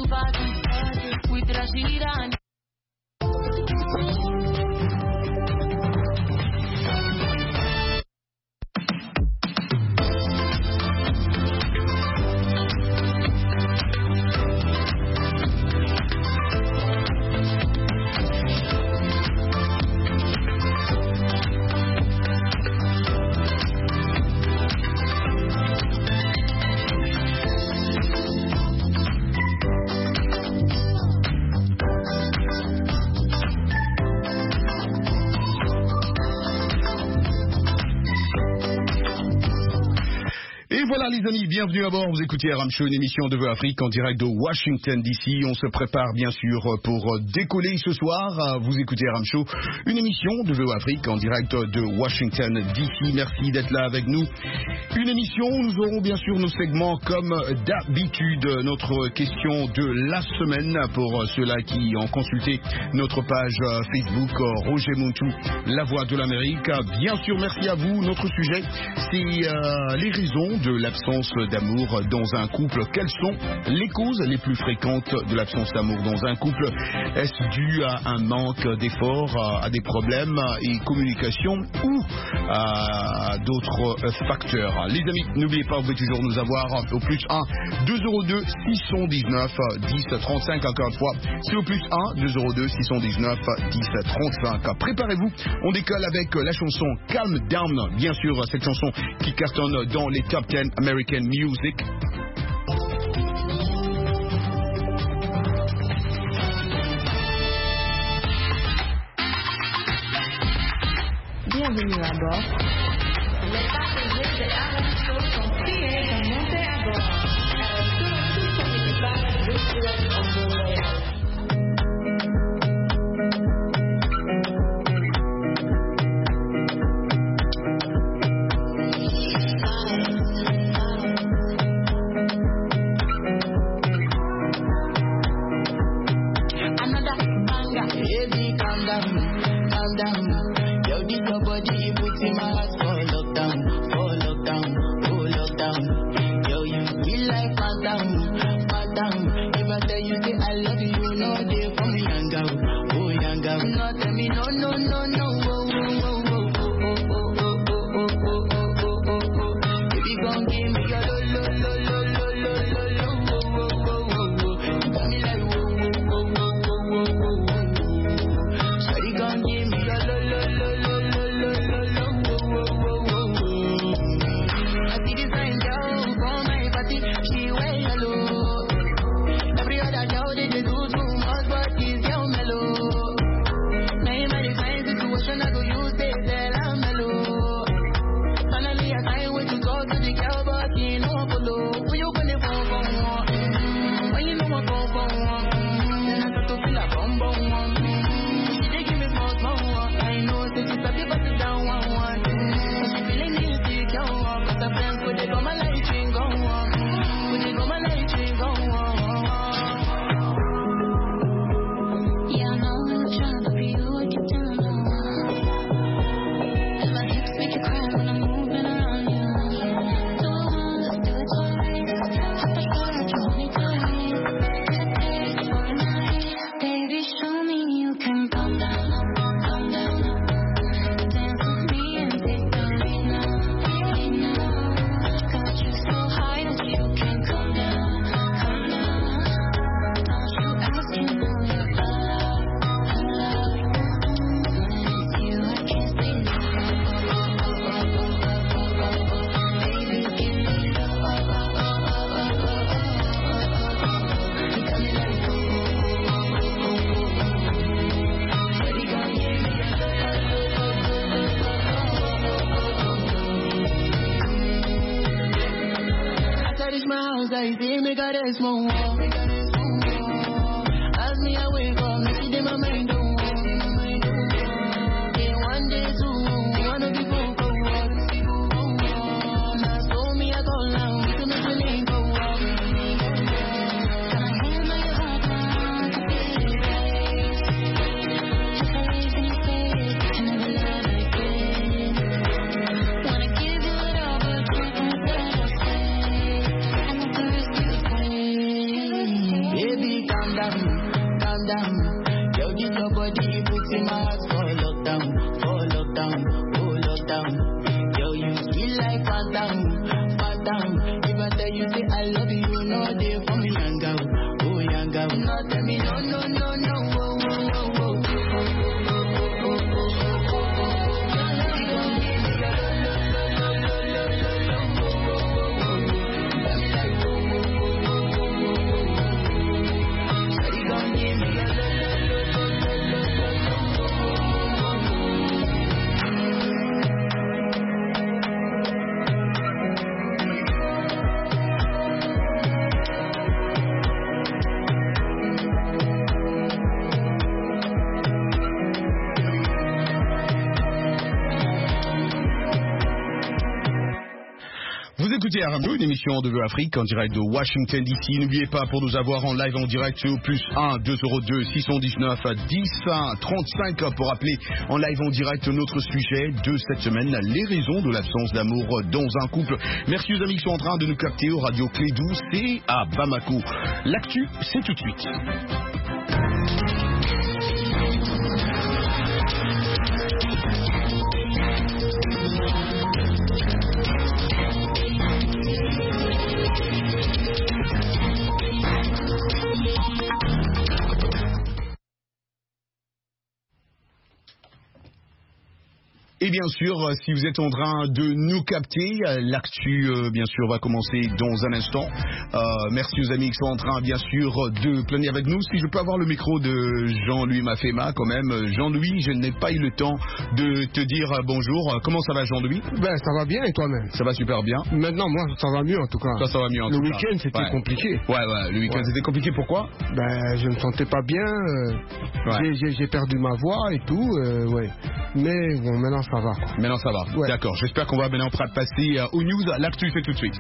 party with Rashida and Voilà les amis, bienvenue à bord, vous écoutez RM Show, une émission de Vœux Afrique en direct de Washington DC. On se prépare bien sûr pour décoller ce soir. Vous écoutez RM Show, une émission de Vœux Afrique en direct de Washington DC. Merci d'être là avec nous. Une émission où nous aurons bien sûr nos segments comme d'habitude. Notre question de la semaine pour ceux-là qui ont consulté notre page Facebook Roger Montou, La Voix de l'Amérique. Bien sûr, merci à vous. Notre sujet, c'est les raisons de l'absence d'amour dans un couple. Quelles sont les causes les plus fréquentes de l'absence d'amour dans un couple? Est-ce dû à un manque d'efforts, à des problèmes et communication ou à d'autres facteurs? Les amis, n'oubliez pas, vous pouvez toujours nous avoir au plus 1 202 619 10 35. Encore une fois, c'est au plus 1 202 619 10 35. Préparez-vous, on décolle avec la chanson Calm Down. Bien sûr, cette chanson qui cartonne dans les top 10 American Music. Bienvenue à bord. Les passagers de RM Show sont priés de monter à bord. Tout son équipage de Suez en Montréal. down, calm down. Yo, this your body, it puts in my heart for lockdown, oh lockdown, oh lockdown. Yo, you feel like phantom, phantom. If I tell you say I love you, you know they for me young girl, oh young girl. No tell me no, no, no, no, oh, oh, oh, oh. Écoutez Aramco, une émission de Vœux Afrique en direct de Washington DC. N'oubliez pas pour nous avoir en live en direct au plus 1 202 619 10 35 pour appeler en live en direct notre sujet de cette semaine, les raisons de l'absence d'amour dans un couple. Merci aux amis qui sont en train de nous capter au Radio Clé 12 et à Bamako. L'actu, c'est tout de suite. Et bien sûr, si vous êtes en train de nous capter, l'actu, bien sûr, va commencer dans un instant. Merci aux amis qui sont en train, bien sûr, de planer avec nous. Si je peux avoir le micro de Jean-Louis Mafema, quand même. Jean-Louis, je n'ai pas eu le temps de te dire bonjour. Comment ça va, Jean-Louis? Ben, ça va bien, et toi-même? Ça va super bien. Maintenant, moi, ça va mieux, en tout cas. Ça va mieux, en tout cas. Le week-end, c'était compliqué. Ouais, le week-end, c'était compliqué. Pourquoi? Ben, je me sentais pas bien. J'ai perdu ma voix et tout, ouais. Mais bon, maintenant, ça va. Maintenant ça va, ouais. D'accord, j'espère qu'on va maintenant passer aux news. L'actu c'est tout de suite.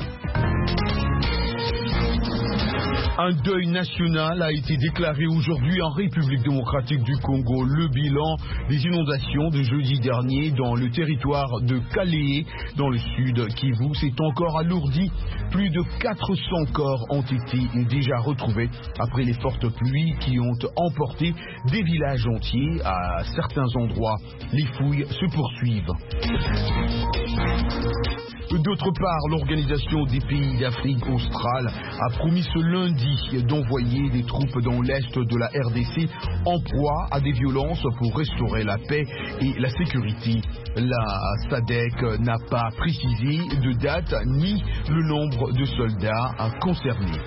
Un deuil national a été déclaré aujourd'hui en République démocratique du Congo. Le bilan des inondations de jeudi dernier dans le territoire de Kalehe, dans le sud Kivu, s'est encore alourdi. Plus de 400 corps ont été déjà retrouvés après les fortes pluies qui ont emporté des villages entiers à certains endroits. Les fouilles se poursuivent. D'autre part, l'Organisation des pays d'Afrique australe a promis ce lundi d'envoyer des troupes dans l'est de la RDC en proie à des violences pour restaurer la paix et la sécurité. La SADC n'a pas précisé de date ni le nombre de soldats concernés.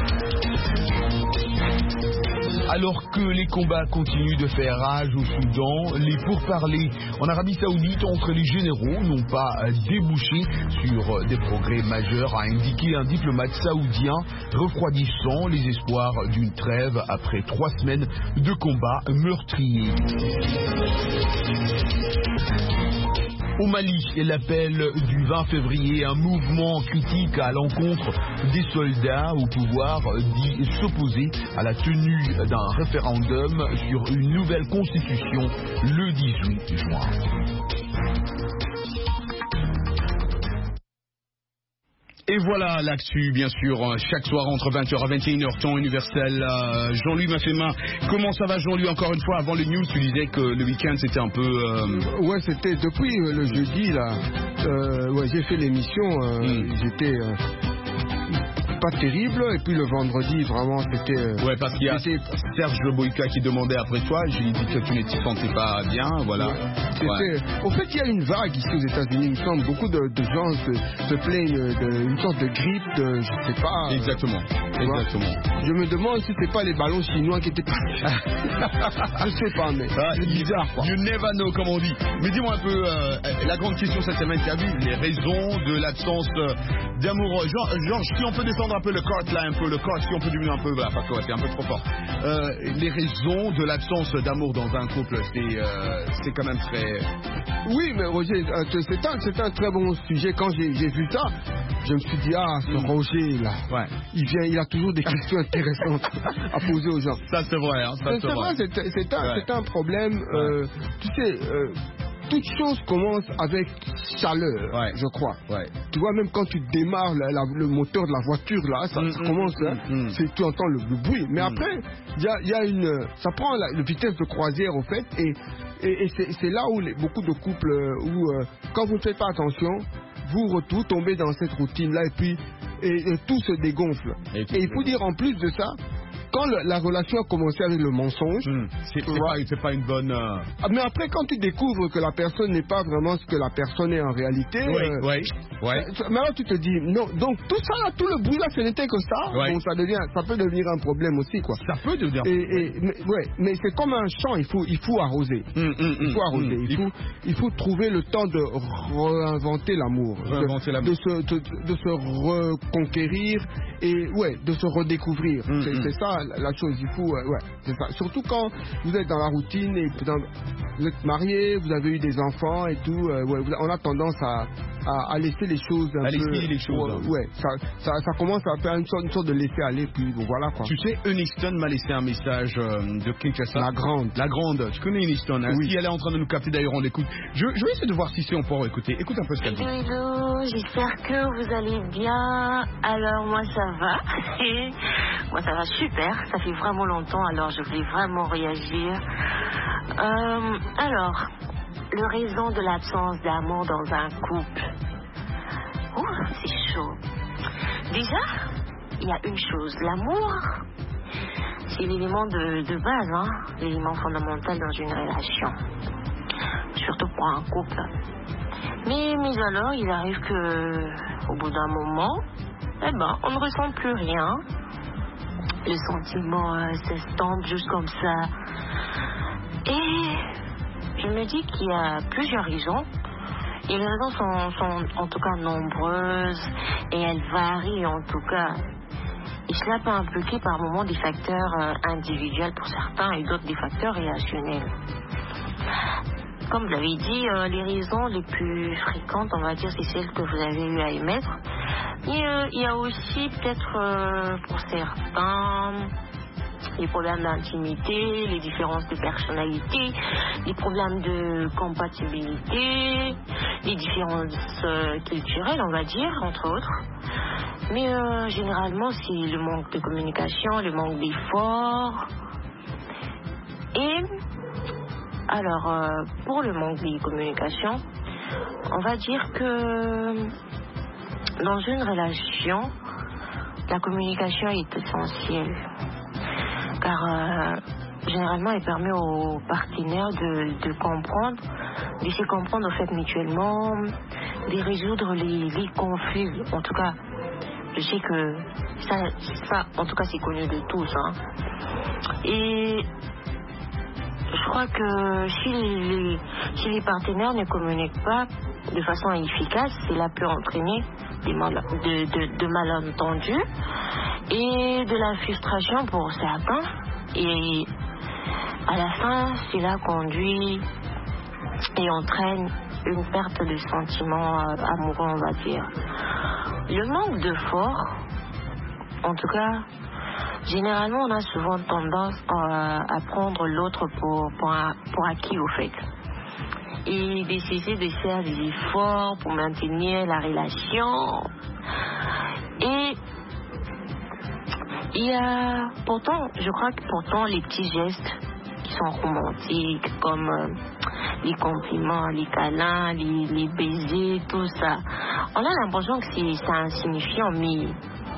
Alors que les combats continuent de faire rage au Soudan, les pourparlers en Arabie Saoudite entre les généraux n'ont pas débouché sur des progrès majeurs, a indiqué un diplomate saoudien, refroidissant les espoirs d'une trêve après 3 semaines de combats meurtriers. Au Mali, l'appel du 20 février, un mouvement critique à l'encontre des soldats au pouvoir dit s'opposer à la tenue d'un référendum sur une nouvelle constitution le 18 juin. Et voilà l'actu, bien sûr, chaque soir entre 20h à 21h, temps universel. Jean-Louis Mafema, comment ça va Jean-Louis? Encore une fois, avant les news, tu disais que le week-end c'était un peu... Ouais, c'était depuis le jeudi, là. Ouais, j'ai fait l'émission, j'étais... pas terrible, et puis le vendredi vraiment c'était ouais, parce qu'il y a Serge Boyka qui demandait après toi, j'ai dit que tu ne te sentais pas bien, voilà. Ouais. Au fait, il y a une vague ici aux États-Unis, il me semble, beaucoup de gens se plaignent d'une sorte de grippe, de je sais pas. Exactement. Je me demande si c'est pas les ballons chinois qui étaient pas. Je sais pas, mais c'est bizarre quoi. You never know, comme on dit. Mais dis-moi un peu, la grande question cette semaine, tu as vu les raisons de l'absence d'amour. Genre, si on peut descendre un peu le cart là, si on peut diminuer un peu, voilà, parce que c'est un peu trop fort. Les raisons de l'absence d'amour dans un couple, c'est quand même très... Oui, mais Roger, c'est un très bon sujet. Quand j'ai vu ça, je me suis dit, ce Roger là, ouais. il a toujours des questions intéressantes à poser aux gens. Ça c'est vrai, hein, c'est vrai, c'est un problème. Tu sais, toute chose commence avec chaleur, je crois. Tu vois, même quand tu démarres le moteur de la voiture, là, ça commence, tu entends le bruit. Mais après, il y a ça prend la vitesse de croisière, au fait, et c'est là où beaucoup de couples, quand vous ne faites pas attention, vous tombez dans cette routine-là, et puis tout se dégonfle. Et il faut dire, en plus de ça, quand la relation a commencé avec le mensonge, c'est pas une bonne... Mais après, quand tu découvres que la personne n'est pas vraiment ce que la personne est en réalité, mais alors tu te dis, non, donc tout ça, là, tout le bruit là, ce n'était que ça, donc ça peut devenir un problème aussi, quoi. Ça peut devenir mais c'est comme un champ, il faut arroser. Il faut arroser, il faut trouver le temps de réinventer l'amour, de se reconquérir et de se redécouvrir. C'est ça la chose, il faut, c'est ça. Surtout quand vous êtes dans la routine et vous êtes marié, vous avez eu des enfants et tout, on a tendance à laisser les choses ça commence à faire une sorte de laisser aller, puis voilà, quoi. Tu sais, Eunice m'a laissé un message de Kinshasa. La grande. Tu connais Eunice, hein? Oui. Si elle est en train de nous capter, d'ailleurs, on l'écoute. Je vais essayer de voir si on peut écouter. Écoute un peu ce qu'elle dit. Hello, j'espère que vous allez bien. Alors moi ça va. Moi ça va super. Ça fait vraiment longtemps, alors je voulais vraiment réagir. Alors, le raison de l'absence d'amour dans un couple. C'est chaud. Déjà, il y a une chose. L'amour, c'est l'élément de base, l'élément fondamental dans une relation. Surtout pour un couple. Mais alors, il arrive que, au bout d'un moment, on ne ressent plus rien. Le sentiment s'estompe juste comme ça. Et je me dis qu'il y a plusieurs raisons. Et les raisons sont en tout cas nombreuses. Et elles varient en tout cas. Et cela peut impliquer par moments des facteurs individuels pour certains et d'autres des facteurs relationnels. Comme vous l'avez dit, les raisons les plus fréquentes, on va dire, c'est celles que vous avez eu à émettre. Et il y a aussi peut-être pour certains les problèmes d'intimité, les différences de personnalité, les problèmes de compatibilité, les différences culturelles, on va dire, entre autres. Mais généralement, c'est le manque de communication, le manque d'effort. Et alors, pour le manque de communication, on va dire que dans une relation, la communication est essentielle. Car généralement, elle permet aux partenaires de comprendre, de se comprendre au fait mutuellement, de résoudre les conflits. En tout cas, je sais que ça en tout cas, c'est connu de tous. Et je crois que si les partenaires ne communiquent pas de façon efficace, cela peut entraîner de malentendus et de la frustration pour certains. Et à la fin, cela conduit et entraîne une perte de sentiments amoureux, on va dire. Le manque d'effort, en tout cas, généralement, on a souvent tendance à prendre l'autre pour acquis, au fait. Et d'essayer de faire des efforts pour maintenir la relation. Et il y a pourtant, je crois que pourtant, les petits gestes qui sont romantiques, comme les compliments, les câlins, les baisers, tout ça, on a l'impression que c'est insignifiant, mais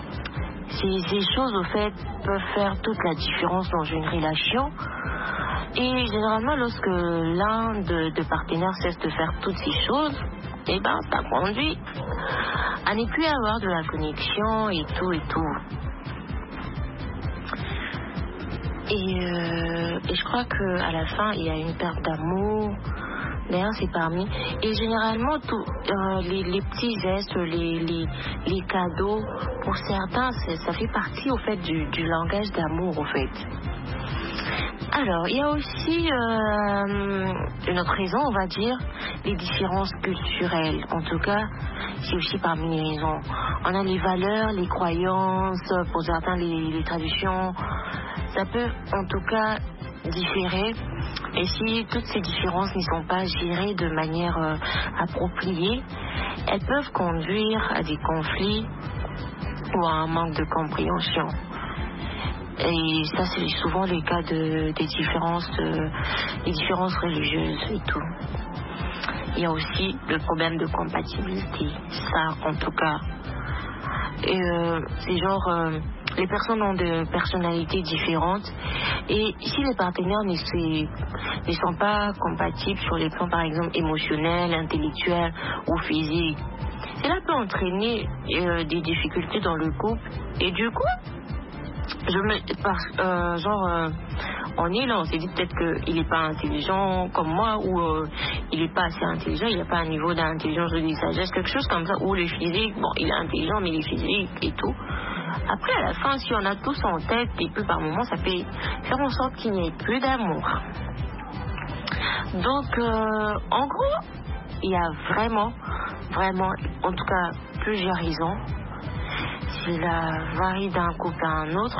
ces choses, au fait, peuvent faire toute la différence dans une relation. Et généralement, lorsque l'un de partenaires cesse de faire toutes ces choses, ça conduit à ne plus avoir de la connexion et tout. Et je crois qu'à la fin, il y a une perte d'amour. D'ailleurs, c'est parmi. Et généralement, les petits gestes, les cadeaux, pour certains, ça fait partie, au fait, du langage d'amour, au fait. Alors, il y a aussi une autre raison, on va dire, les différences culturelles. En tout cas, c'est aussi parmi les raisons. On a les valeurs, les croyances, pour certains, les traditions. Ça peut, en tout cas, différer. Et si toutes ces différences ne sont pas gérées de manière appropriée, elles peuvent conduire à des conflits ou à un manque de compréhension. Et ça, c'est souvent le cas des différences religieuses et tout. Il y a aussi le problème de compatibilité. Ça, en tout cas. Et c'est genre, les personnes ont des personnalités différentes. Et si les partenaires ne sont pas compatibles sur les plans, par exemple, émotionnels, intellectuels ou physiques, cela peut entraîner des difficultés dans le couple. Et du coup, on est là, on s'est dit peut-être qu'il n'est pas intelligent comme moi, ou il n'est pas assez intelligent, il n'a pas un niveau d'intelligence ou de sagesse, quelque chose comme ça, ou le physique, bon, il est intelligent, mais il est physique et tout. Après, à la fin, si on a tous en tête, et puis par moments, ça peut faire en sorte qu'il n'y ait plus d'amour. Donc, en gros, il y a vraiment, en tout cas, plusieurs raisons. Cela varie d'un couple à un autre.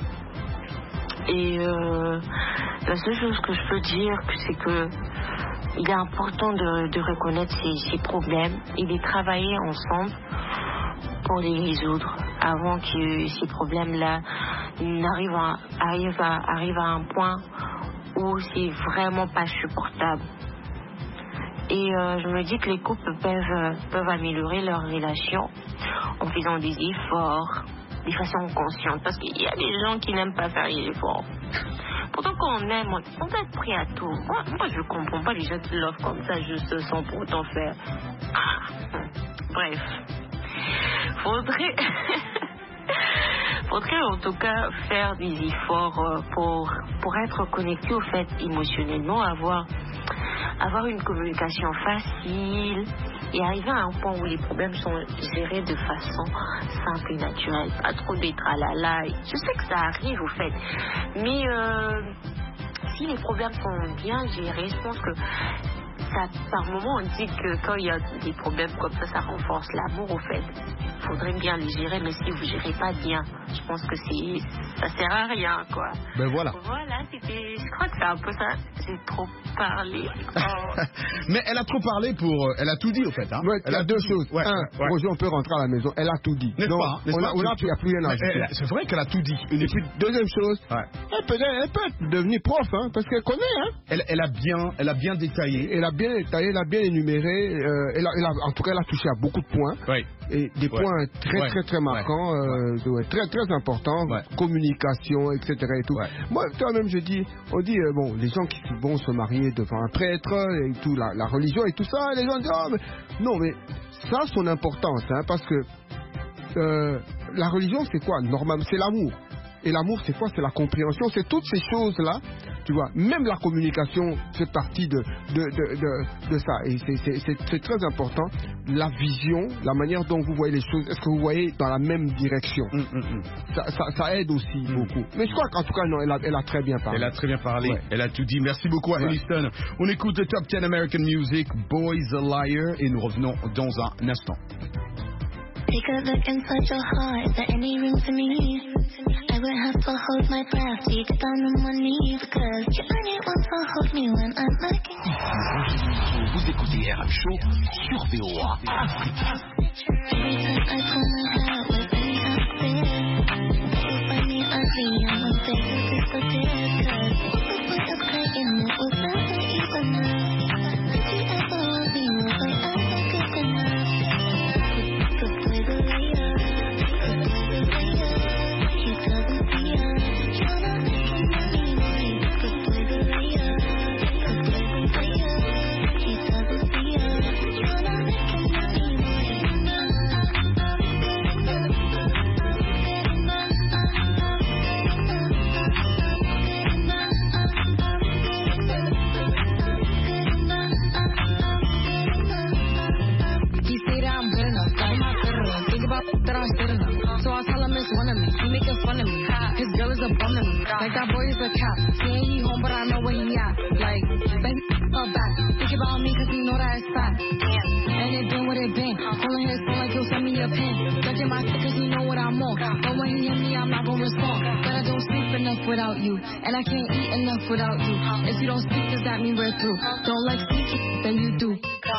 Et la seule chose que je peux dire, c'est que il est important de reconnaître ces problèmes et de travailler ensemble pour les résoudre avant que ces problèmes-là arrivent à un point où c'est vraiment pas supportable. Et je me dis que les couples peuvent améliorer leur relation en faisant des efforts, de façon consciente. Parce qu'il y a des gens qui n'aiment pas faire les efforts. Pourtant, quand on aime, on doit être prêt à tout. Moi, je comprends pas les gens qui l'offrent comme ça, juste sans pour autant faire. Bref. Faudrait en tout cas faire des efforts pour être connecté au fait émotionnellement, avoir une communication facile et arriver à un point où les problèmes sont gérés de façon simple et naturelle. Pas trop des tralala. Je sais que ça arrive au fait, mais si les problèmes sont bien gérés, je pense que ça, par moment, on dit que quand il y a des problèmes comme ça renforce l'amour au fait. Il faudrait bien les gérer, mais si vous ne gérez pas bien, je pense que ça sert à rien, quoi. Ben voilà. Voilà, je crois que c'est un peu ça. J'ai trop parlé. Oh. Mais elle a trop parlé elle a tout dit, au fait. Hein. Ouais, elle a deux choses. Ouais, Roger, on peut rentrer à la maison. Elle a tout dit. N'est-ce donc, pas, il n'y a plus rien à ajouter. C'est vrai qu'elle a tout dit. Et puis, deuxième chose, elle peut devenir prof, hein, parce qu'elle connaît. Hein. Elle a bien détaillé. Elle a bien énuméré. En tout cas, elle a touché à beaucoup de points. Oui. Et des points très marquants, très importants, communication, etc. Et tout. Moi, toi-même, on dit, les gens qui vont se marier devant un prêtre et tout, la religion et tout ça, les gens disent, mais ça a son importance, hein, parce que la religion, c'est quoi? Normalement, c'est l'amour. Et l'amour, c'est quoi? C'est la compréhension, c'est toutes ces choses-là, tu vois. Même la communication fait partie de ça. Et c'est très important. La vision, la manière dont vous voyez les choses, est-ce que vous voyez dans la même direction? Ça aide aussi beaucoup. Mais je crois qu'en tout cas, non, elle a très bien parlé. Elle a très bien parlé. Ouais. Elle a tout dit. Merci beaucoup à Houston. On écoute le Top 10 American Music, Boy's a Liar, et nous revenons dans un instant. Take a look inside your heart, is there any room for me? I would have to hold my breath, deep down on my knees, because you only want to hold me when I'm looking. Vous écoutez RM Show sur VOA Africa. Every time I pull my hair with any outfit, people find me ugly and my face is disappeared, cause the point of crying it was never even enough. Did you ever want me? Was I ever good enough? So I tell him it's one of me. He making fun of me. His girl is a bum to me. Like that boy is a cap. He ain't he home, but I know where he at. Like, bang her back. Think about me cause he know that it's fat. And it been what it been. Pulling his phone like he'll send me a pin. Judging my shit cause he know what I'm on. But when he hit me, I'm not gonna respond. But I don't sleep in the without you, and I can't eat enough without you. If you don't speak, does that mean we're through? Don't like speaking, then you do.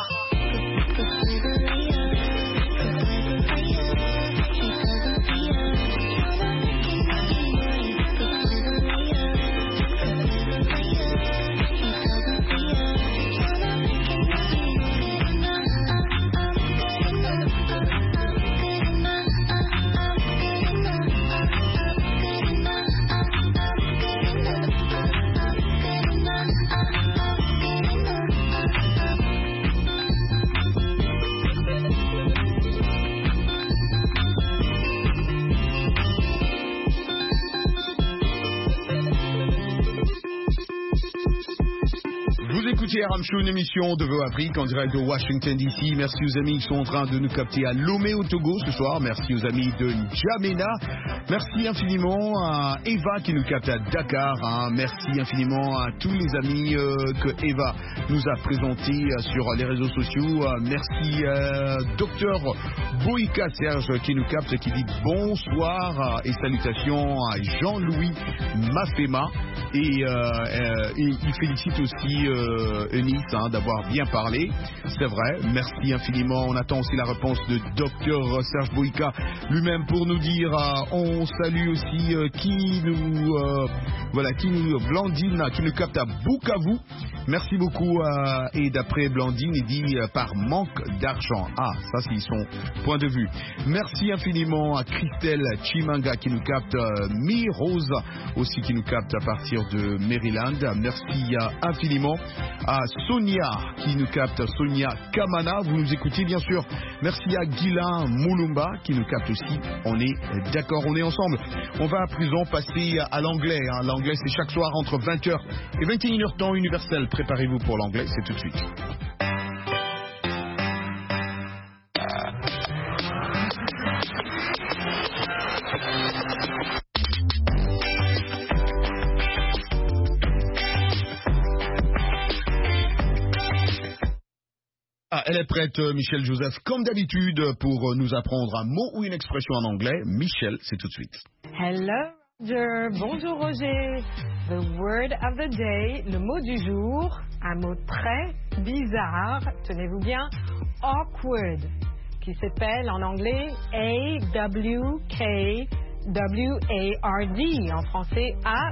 Écoutez Aram Show, une émission de VO Afrique en direct de Washington DC. Merci aux amis qui sont en train de nous capter à Lomé au Togo ce soir. Merci aux amis de N'Djamena. Merci infiniment à Eva qui nous capte à Dakar. Merci infiniment à tous les amis que Eva nous a présentés sur les réseaux sociaux. Merci Docteur Boïka Serge qui nous capte, qui dit bonsoir et salutations à Jean-Louis Mafema. Et il félicite aussi Eunice d'avoir bien parlé. C'est vrai, merci infiniment. On attend aussi la réponse de Dr Serge Boïka lui-même pour nous dire on salue aussi Blandine qui nous capte à Bukavu. Merci beaucoup et d'après Blandine il dit par manque d'argent. Ah, ça c'est son point de vue. Merci infiniment à Christelle Chimanga qui nous capte, Mi-Rose aussi qui nous capte à partir de Maryland. Merci infiniment à Sonia qui nous capte, Sonia Kamana, vous nous écoutez bien sûr. Merci à Guilain Moulumba qui nous capte aussi. On est d'accord, on est ensemble. On va à présent passer à l'anglais. L'anglais c'est chaque soir entre 20h et 21h temps universel. Préparez-vous pour l'anglais, c'est tout de suite. Elle est prête, Michel Joseph, comme d'habitude, pour nous apprendre un mot ou une expression en anglais. Michel, c'est tout de suite. Hello, Roger. Bonjour, Roger. The word of the day, le mot du jour, un mot très bizarre, tenez-vous bien, awkward, qui s'appelle en anglais A-W-K-W-A-R-D, en français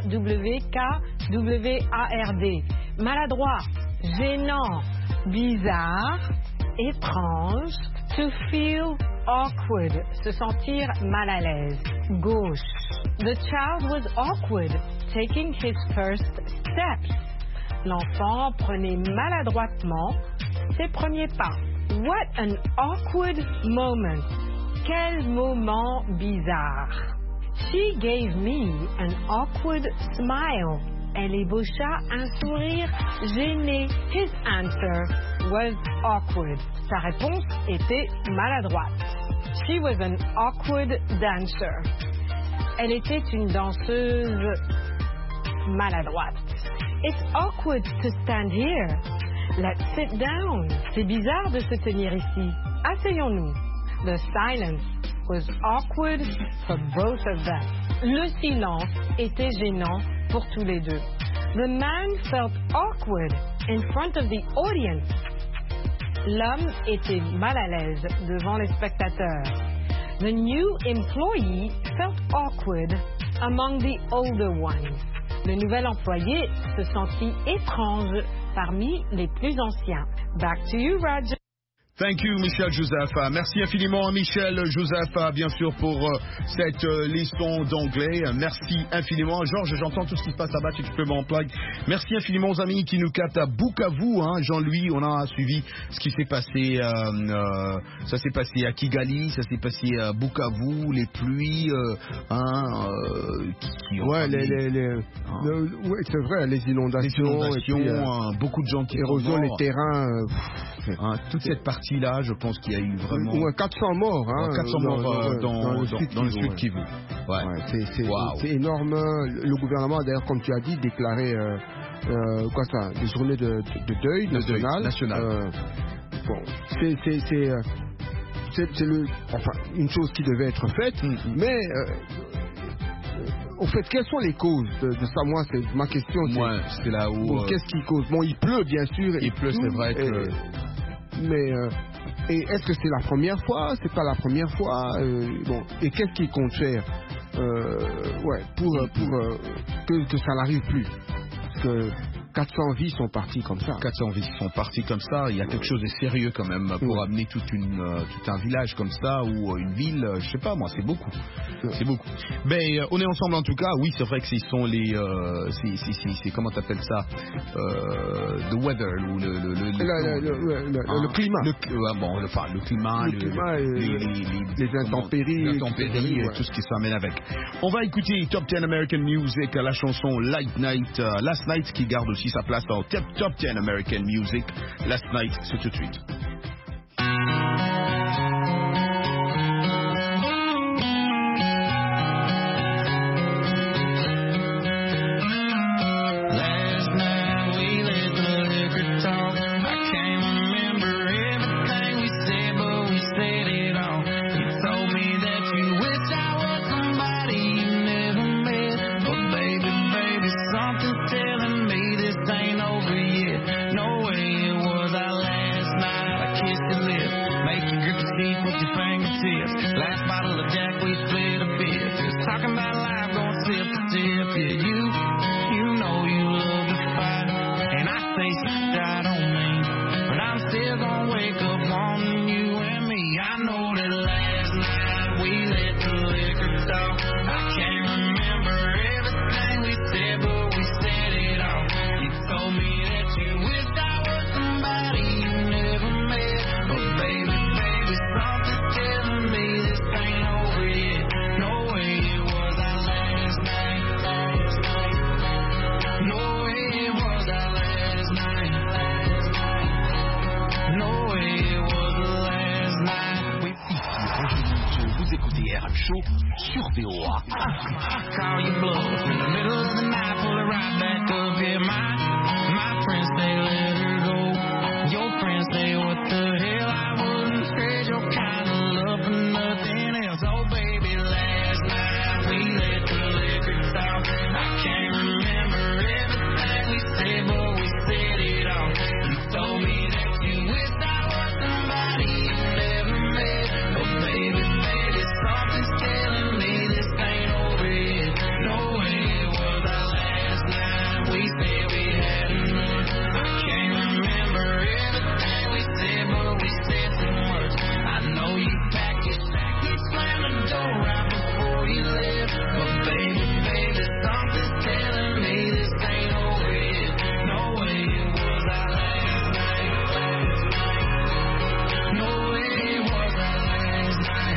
A-W-K-W-A-R-D. Maladroit, gênant, bizarre, étrange, to feel awkward, se sentir mal à l'aise, gauche. The child was awkward, taking his first steps. L'enfant prenait maladroitement ses premiers pas. What an awkward moment. Quel moment bizarre. She gave me an awkward smile. Elle ébaucha un sourire gêné. His answer was awkward. Sa réponse était maladroite. She was an awkward dancer. Elle était une danseuse maladroite. It's awkward to stand here. Let's sit down. C'est bizarre de se tenir ici. Asseyons-nous. The silence was awkward for both of them. Le silence était gênant pour tous les deux. The man felt awkward in front of the audience. L'homme était mal à l'aise devant les spectateurs. The new employee felt awkward among the older ones. Le nouvel employé se sentit étrange parmi les plus anciens. Back to you, Roger. Thank you, Michel Joseph. Merci infiniment, Michel Joseph, bien sûr, pour cette leçon d'anglais. Merci infiniment. Georges, j'entends tout ce qui se passe là-bas, tu peux m'en plug. Merci infiniment aux amis qui nous captent à Bukavu. Jean-Louis, on a suivi ce qui s'est passé. Ça s'est passé à Kigali, ça s'est passé à Bukavu, les pluies. Ouais, c'est vrai, les inondations. Et puis, beaucoup de gens qui érosion les terrains. Toute cette partie-là, je pense qu'il y a eu vraiment 400 morts. 400 morts dans le Sud Kivu. C'est énorme. Le gouvernement, d'ailleurs, comme tu as dit, déclaré des journées de deuil national. C'est une chose qui devait être faite, mais au fait, quelles sont les causes de ça? Moi, c'est ma question. C'est là où... Bon, qu'est-ce qui cause? Bon, il pleut, bien sûr. Il pleut, c'est vrai que... Mais et est-ce que c'est la première fois? C'est pas la première fois? Bon, et qu'est-ce qui compte faire pour que ça n'arrive plus? Parce que 400 vies sont parties comme ça. 400 vies sont parties comme ça. Il y a quelque chose de sérieux quand même pour amener tout un village comme ça ou une ville. Je sais pas moi, c'est beaucoup. C'est beaucoup. Mais on est ensemble en tout cas. Oui, c'est vrai que ce sont les. C'est comment t'appelles ça? The weather ou le climat. Le climat. Les intempéries. Et tout ce qui s'amène avec. On va écouter Top 10 American Music, la chanson Last Night qui garde aussi sa place dans Top 10 American Music. Last Night, c'est tout de suite. Sur VOA Afrique. Call your bluff in the middle of the night, pull it right back up. Yeah, my friends say let her go. Your friends say what the hell, I wouldn't trade your kind of love for nothing else. Oh baby, last night we let the liquor talk. I can't remember everything we said, but we said it all. You told me that you wished I was somebody you never met. Oh baby, something's telling me this ain't over yet. No way it was our last night. We said we had enough. I can't remember everything we said, but we said too much. I know you packed your sack, you slammed the door right before you left. But baby, something's telling me this ain't over yet. No way it was our last night. No way it was our last night.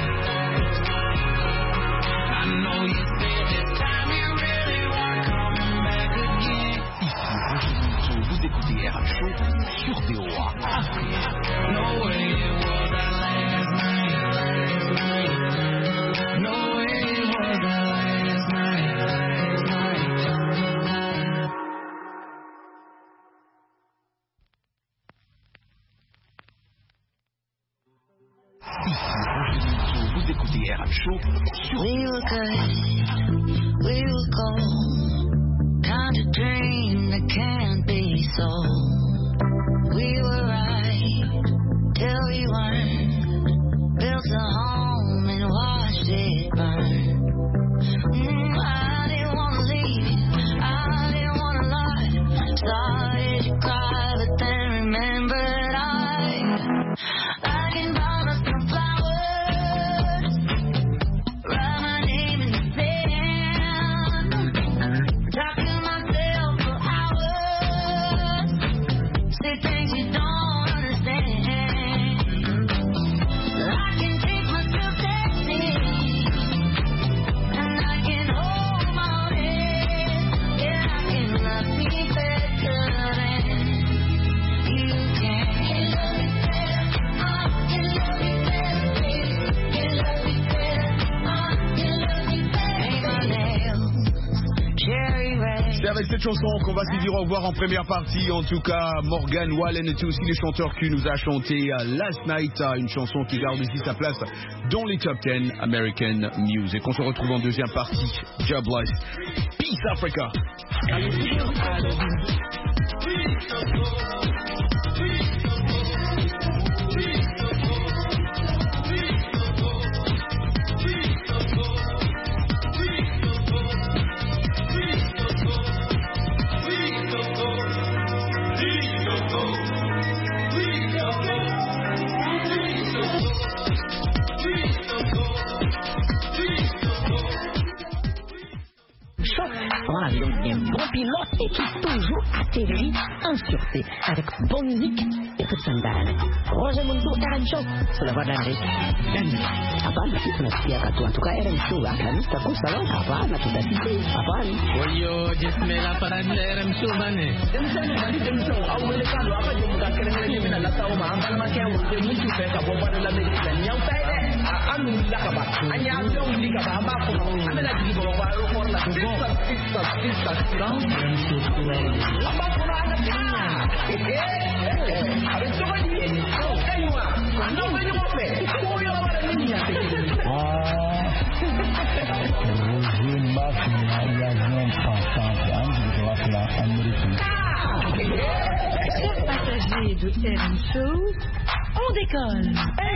I know you said this time you really weren't coming back again. Ici, vous écoutez RM Show sur VOA Afrique. No way it was our last night. No way it was our last night. Ici, vous écoutez RM Show sur We were good, we were gold, kind of dream that can't be sold. We were right till we weren't, built a home and watched it burn. I didn't want to leave, I didn't want to lie. Started to cry, but then remembered I can buy myself some flowers, write my name in the sand, talk to myself for hours. C'est avec cette chanson qu'on va se dire au revoir en première partie. En tout cas, Morgan Wallen était aussi le chanteur qui nous a chanté Last Night, une chanson qui garde ici sa place dans les top 10 American Music. On se retrouve en deuxième partie. Jobless. Peace Africa. Prends l'avion d'un bon pilote et qui toujours atterrit en sûreté avec bonne musique et peu de sandales. Roger Mundo, RM Show, sur la voie de l'Amérique. Hapana, sisi tunasikia katu. En tout cas, RM Show, akanista kwa salon. Hapana, tutasisi. Hapana. Oyo, jismela para RM Show bane. Demsani, bali demsani. Awele kalo, apa jumuka kene mina lata uma. Ambala makia wote mutu peka bomba de l'Amérique. Nyau taide. Anu lakaba. Anya avion likaba. Amba kuma. Amela jibo wa aeroport la. Passagers de RM Show, on décolle.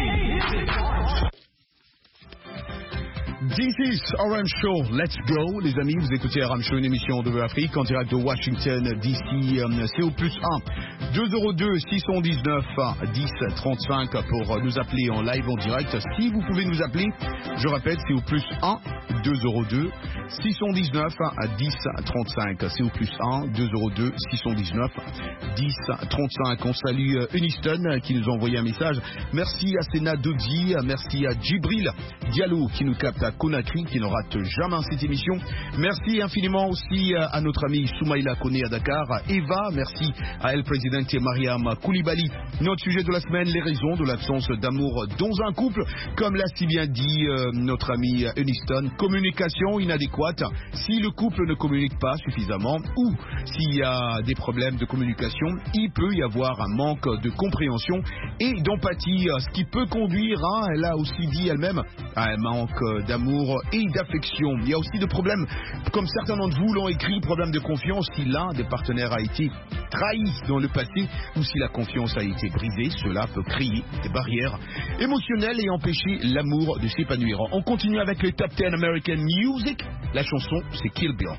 This is RM Show, let's go. Les amis, vous écoutez RM Show, une émission de Afrique en direct de Washington DC. C'est au plus 1 202 619 1035 pour nous appeler en live en direct. Si vous pouvez nous appeler, je répète, c'est au plus 1 202 619 1035. C'est au plus 1 202 619 1035. On salue Uniston qui nous a envoyé un message. Merci à Sena Dodi, merci à Djibril Diallo qui nous capte à Conakry, qui ne rate jamais cette émission. Merci infiniment aussi à notre amie Soumaïla Kone à Dakar, Eva, merci à El Presidente Mariam Koulibaly. Notre sujet de la semaine, les raisons de l'absence d'amour dans un couple. Comme l'a si bien dit notre ami Uniston, communication inadéquate. Si le couple ne communique pas suffisamment ou s'il y a des problèmes de communication, il peut y avoir un manque de compréhension et d'empathie, ce qui peut conduire, elle a aussi dit elle-même, à un manque d'amour et d'affection. Il y a aussi des problèmes, comme certains d'entre vous l'ont écrit, problème de confiance si l'un des partenaires a été trahi dans le passé ou si la confiance a été brisée. Cela peut créer des barrières émotionnelles et empêcher l'amour de s'épanouir. On continue avec le Top 10 American Music. La chanson, c'est Kill Bill.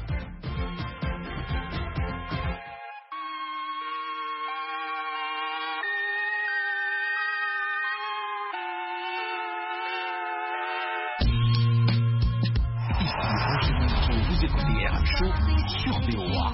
Vous écoutez RM Show sur VOA.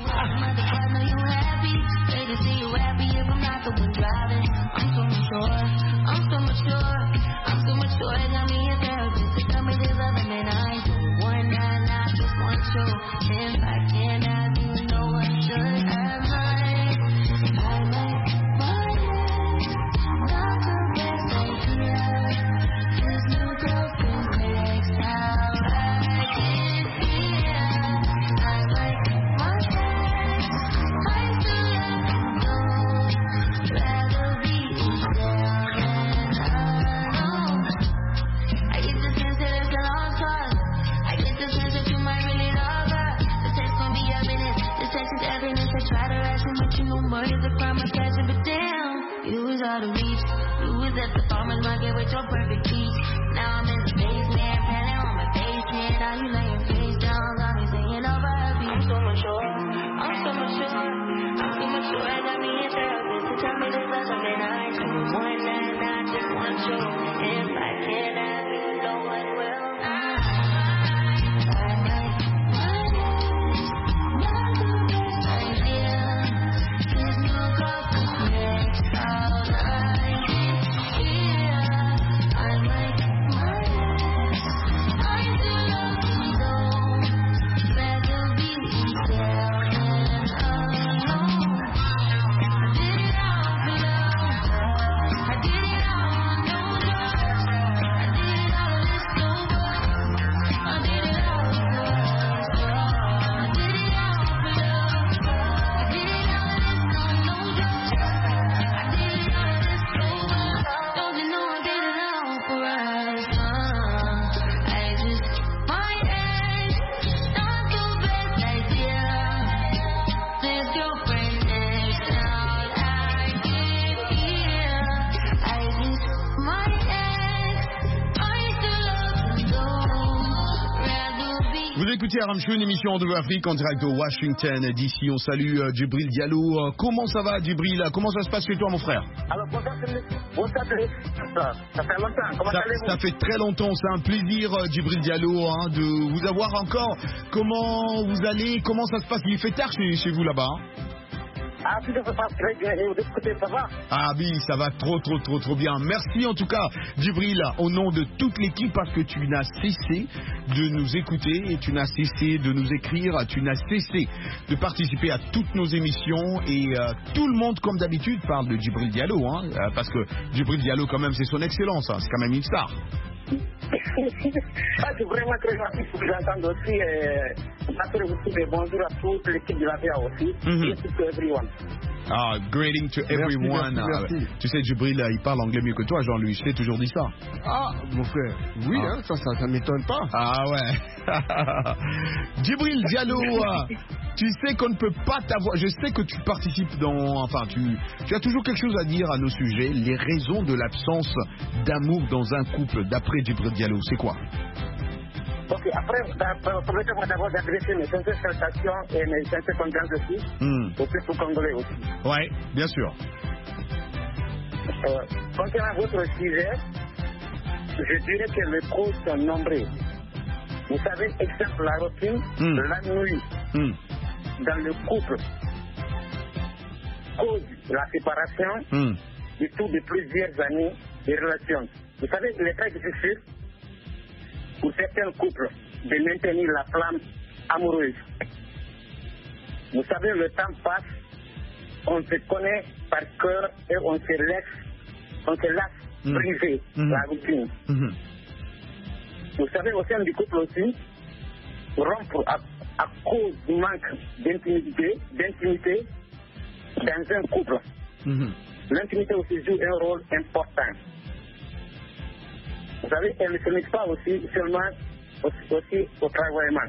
écoutez Aram Show, une émission de Afrique en direct de Washington DC. On salue Djibril Diallo. Comment ça va, Djibril? Comment ça se passe chez toi, mon frère? Alors, bonsoir, ça fait longtemps. Comment allez-vous? Ça fait très longtemps. C'est un plaisir, Djibril Diallo, de vous avoir encore. Comment vous allez? Comment ça se passe? Il fait tard chez vous là-bas. Ah, tout ça se passe très bien. Et vous écoutez, ça va? Ah oui, ça va trop bien. Merci en tout cas, Djibril, au nom de toute l'équipe, parce que tu n'as cessé de nous écouter et tu n'as cessé de nous écrire, tu n'as cessé de participer à toutes nos émissions et tout le monde, comme d'habitude, parle de Djibril Diallo, parce que Djibril Diallo, quand même, c'est son excellence, c'est quand même une star. Ah, c'est vraiment très gentil pour vous entendre aussi. Passer aussi des bonjours à toute l'équipe de la VA aussi. Et to everyone. Ah, greeting to everyone. Merci. Tu sais, Djibril, il parle anglais mieux que toi, Jean-Louis. Je t'ai toujours dit ça. Ah, mon frère. Oui, ça m'étonne pas. Ah ouais. Djibril Diallo, tu sais qu'on ne peut pas t'avoir. Je sais que tu participes dans. Enfin, tu as toujours quelque chose à dire à nos sujets. Les raisons de l'absence d'amour dans un couple, d'après Djibril Diallo, c'est quoi? Ok, après, permettez-moi d'abord d'adresser mes sincères salutations et mes sincères condoléances aussi au peuple congolais aussi. Oui, bien sûr. Concernant votre sujet, je dirais que les causes sont nombreuses. Vous savez, exemple, la routine, la nuit, dans le couple, cause la séparation de plusieurs années de relations. Vous savez, il est très difficile pour certains couples de maintenir la flamme amoureuse. Vous savez, le temps passe, on se connaît par cœur et on se laisse briser la routine. Vous savez, au sein du couple aussi, rompre à cause du manque d'intimité dans un couple. L'intimité aussi joue un rôle important. Vous savez, elle ne se limite pas aussi seulement aussi au travaillement.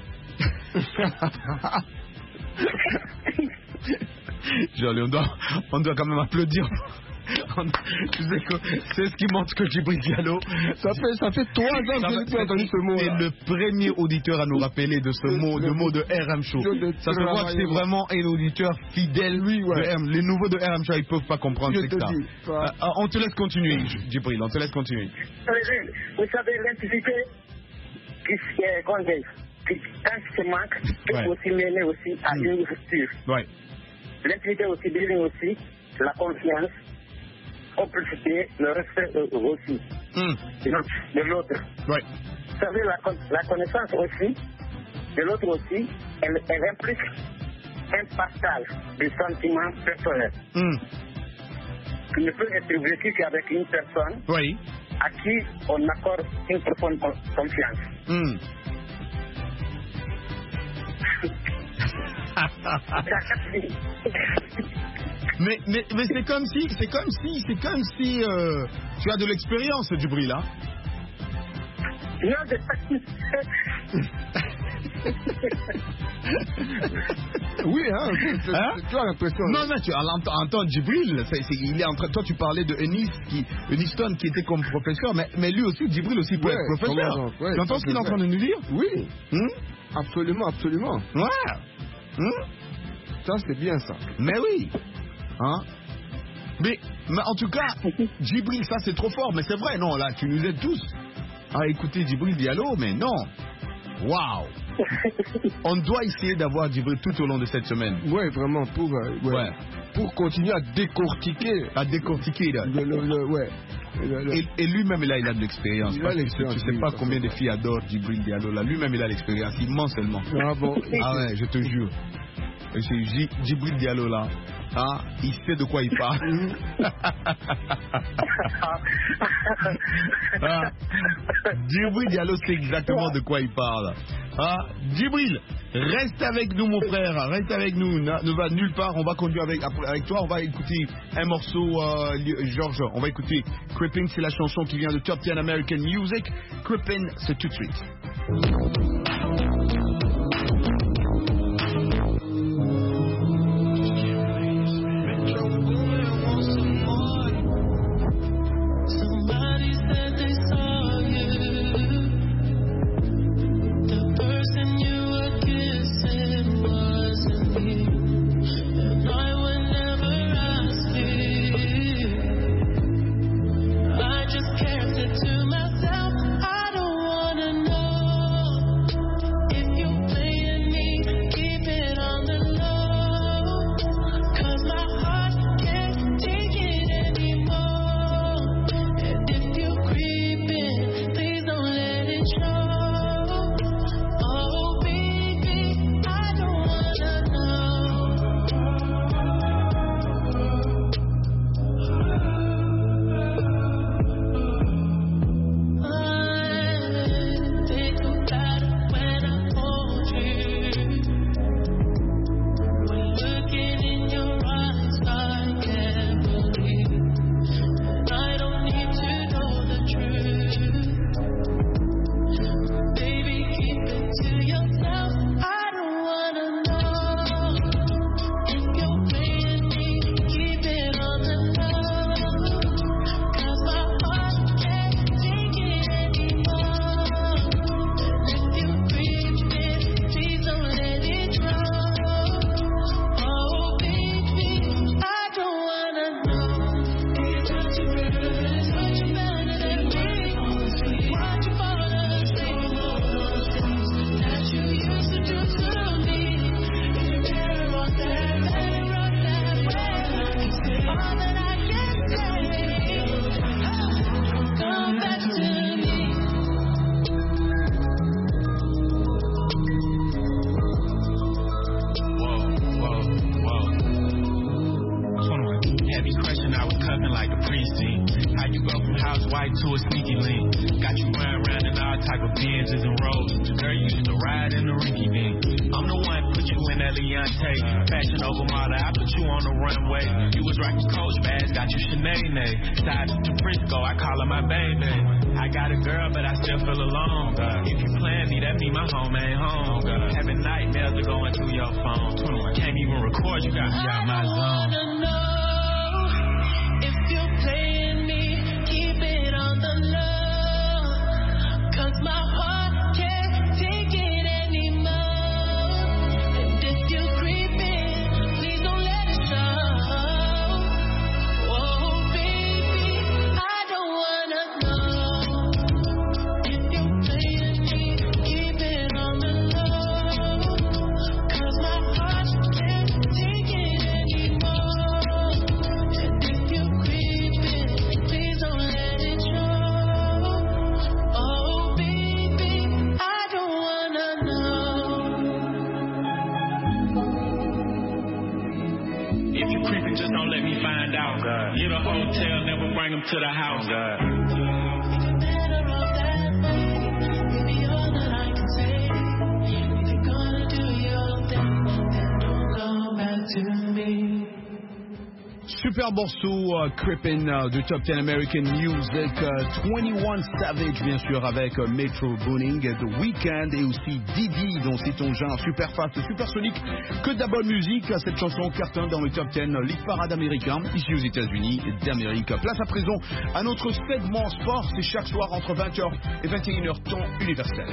Joli, on doit quand même applaudir. Tu sais que c'est ce qui montre que Djibril Diallo. Ça fait 3 ans que je n'ai pas entendu ce mot. C'est le premier auditeur à nous rappeler de ce mot, le mot de RM Show. Ça se voit que c'est vraiment un auditeur fidèle. Oui, ouais. Les nouveaux de RM Show, ils ne peuvent pas comprendre ça. On te laisse continuer, Djibril, on te laisse continuer. Vous savez, l'intimité quand il se manque, peut aussi mener aussi à une rupture. L'intimité aussi devient aussi la confiance, complicité, le respect aussi de l'autre. Vous savez, la connaissance aussi de l'autre aussi, elle implique un partage de sentiments personnels. Qui ne peut être vécu qu'avec une personne à qui on accorde une profonde confiance. Mais c'est comme si tu as de l'expérience, Djibril, hein? Non, c'est pas. Oui, tu as l'impression. Non, tu entends Djibril, il est en train. Toi, tu parlais de Eniston qui était comme professeur, mais lui aussi, Djibril aussi peut être professeur. Tu entends ce qu'il est en train de nous dire? Oui. Absolument. Ouais. Ça, c'est bien ça. Mais oui. Mais en tout cas, Djibril, ça c'est trop fort. Mais c'est vrai, non, là, tu nous aides tous à écouter Djibril Diallo, mais non. Waouh. On doit essayer d'avoir Djibril tout au long de cette semaine. Oui, vraiment, pour continuer à décortiquer. Et lui-même, là, il a de l'expérience. Tu ne sais pas combien de filles adorent Djibril Diallo. Là, lui-même, il a l'expérience immensément. Ah bon? Ah ouais, je te jure. Djibril Diallo, là, il sait de quoi il parle. Djibril Diallo sait exactement de quoi il parle. Djibril, reste avec nous, mon frère. Reste avec nous. Ne va nulle part. On va conduire avec toi. On va écouter un morceau, Georges. On va écouter Creeping. C'est la chanson qui vient de Top 10 American Music. Creeping, c'est tout de suite. Somebody said they saw you, the person you Eliante. Fashion over model, I put you on the runway. You was rocking Coach bags, got you Sinead. Side to Frisco, I call her my baby. I got a girl, but I still feel alone. If you plan me, that mean my home ain't home. Having nightmares are going through your phone. Can't even record, you got me out my zone. I wanna know if you're playing me, keep it on the low. 'Cause my heart can't take it anymore. And if you're creeping, please don't let it show. Oh baby, I don't wanna know if you're playing me, keep it on the low. 'Cause my heart can't take it anymore. And if you're creeping, please don't let it show. Oh baby, I don't wanna know. If you creeping, just don't let me find out. Get a hotel, never bring them to the house. Better off that way. Maybe all that I can say. If you're gonna do your thing, then don't go back to me. Super morceau Creepin' de Top 10 American Music, 21 Savage bien sûr avec Metro Boomin, The Weeknd et aussi Didi dont c'est ton genre super fast, super sonique, que de la bonne musique. Cette chanson cartonne dans le Top 10 League Parade américain ici aux États-Unis d'Amérique. Place à présent à notre segment sport, c'est chaque soir entre 20h et 21h temps universel.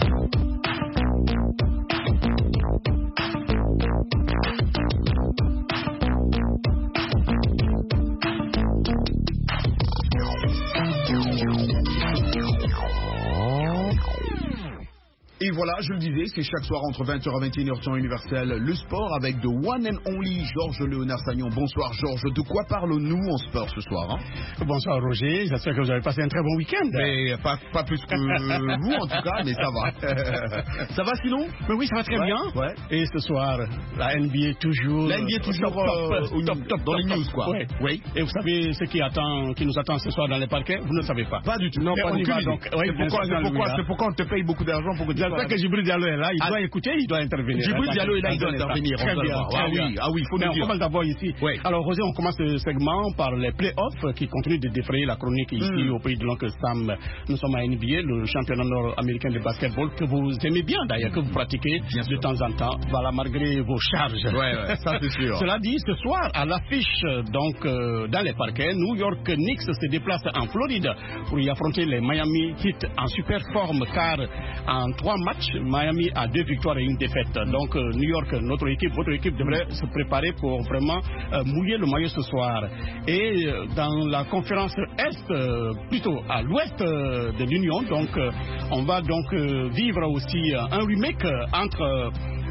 Et voilà, je le disais, c'est chaque soir entre 20h et 21h temps universel, le sport avec the one and only Georges Léonard Sagnon. Bonsoir Georges, de quoi parlons-nous en sport ce soir Bonsoir Roger, j'espère que vous avez passé un très bon week-end. Mais pas plus que vous en tout cas, mais ça va. Ça va sinon? Mais oui, ça va très bien. Ouais. Et ce soir, la NBA toujours... La NBA toujours top dans les news quoi. Ouais. Oui. Et vous savez ce qui nous attend ce soir dans les parquets? Vous ne savez pas. Pas du tout. Non, pas on y va donc. C'est pourquoi on te paye beaucoup d'argent pour que tu... J'espère que Djibril Diallo est là, il doit écouter, il doit intervenir. Djibril Diallo est là, il doit intervenir. Très bien. Ah oui, il faut le dire. On commence d'abord ici. Oui. Alors Roger, on commence ce segment par les play-offs qui continuent de défrayer la chronique ici au pays de l'oncle Sam. Nous sommes à NBA, le championnat nord-américain de basketball que vous aimez bien d'ailleurs, que vous pratiquez de temps en temps, voilà, malgré vos charges. Ouais, ça c'est sûr. Cela dit, ce soir, à l'affiche, donc, dans les parquets, New York Knicks se déplace en Floride pour y affronter les Miami Heat en super forme, car en 3 matchs, Miami a 2 victoires et 1 défaite. Donc, New York, votre équipe devrait se préparer pour vraiment mouiller le maillot ce soir. Et dans la conférence Est, plutôt à l'ouest de l'Union, donc, on va donc vivre aussi un remake entre...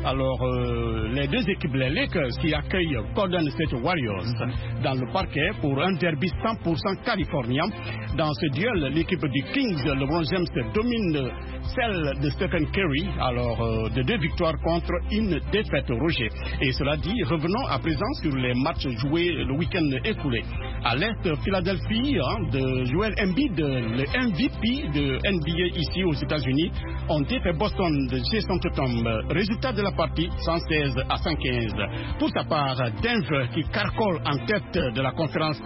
les deux équipes, les Lakers qui accueillent Golden State Warriors dans le parquet pour un derby 100% californien. Dans ce duel, l'équipe du Kings, LeBron James, domine celle de Stephen Curry, de 2 victoires contre 1 défaite, Roger. Et cela dit, revenons à présent sur les matchs joués le week-end écoulé. À l'Est, Philadelphie, de Joel Embiid, le MVP de NBA ici aux États-Unis, ont défait Boston de Jason Tatum. Résultat de la partie 116-115. Pour sa part, Denver qui carcole en tête de la conférence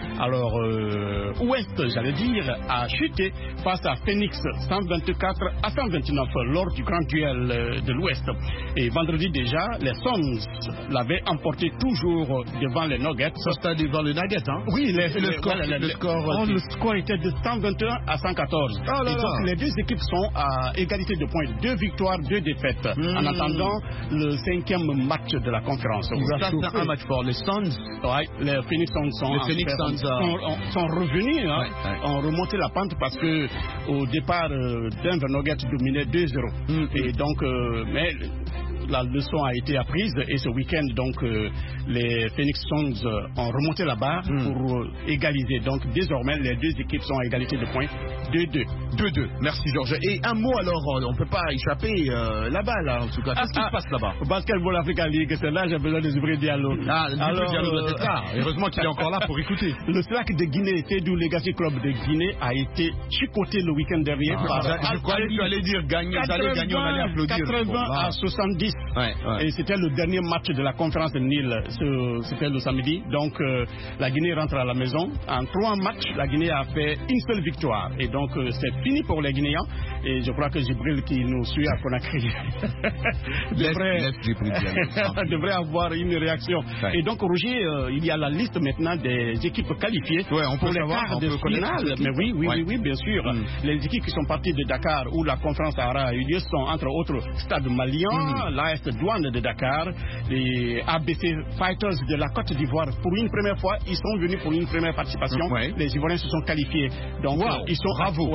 ouest, j'allais dire, a chuté face à Phoenix 124-129 lors du grand duel de l'ouest. Et vendredi déjà, les Suns l'avaient emporté toujours devant les Nuggets. Ça c'était devant les Nuggets, hein? Oui, le score était de 121-114. Oh et donc les deux équipes sont à égalité de points, 2 victoires, 2 défaites. En attendant le 5e match de la conférence. Ça c'est un match fort. Les Suns, les Phoenix Suns sont revenus, ont remonté la pente parce que au départ Denver Nuggets dominait 2-0. Et donc, mais la leçon a été apprise et ce week-end, donc, les Phoenix Suns ont remonté la barre pour égaliser. Donc, désormais, les deux équipes sont à égalité de points, 2-2. 2-2. Merci, Georges. Et un mot alors, on ne peut pas échapper là-bas, là, en tout cas. Qu'est-ce qui se passe là-bas? Basketball Africa League, c'est là j'ai besoin de Djibril Diallo. Djibril Diallo doit être là. Heureusement qu'il est encore là pour écouter. Le SLAC de Guinée, Tedu Legacy Club de Guinée, a été chicoté le week-end dernier par... Je croyais que tu allais dire gagner, on allait applaudir. 80-70 Et c'était le dernier match de la conférence de Nil. C'était le samedi. Donc la Guinée rentre à la maison. En 3 matchs, la Guinée a fait une seule victoire. Et donc c'est fini pour les Guinéens. Et je crois que Jibril qui nous suit à Conakry devrait avoir une réaction. Et donc Roger, il y a la liste maintenant des équipes qualifiées pour les quarts de finale. Mais oui, bien sûr. Les équipes qui sont parties de Dakar où la conférence a eu lieu sont entre autres Stade Malien, l'AS Douane de Dakar, les ABC Fighters de la Côte d'Ivoire. Pour une première fois, ils sont venus pour une première participation. Les Ivoiriens se sont qualifiés. Donc ils sont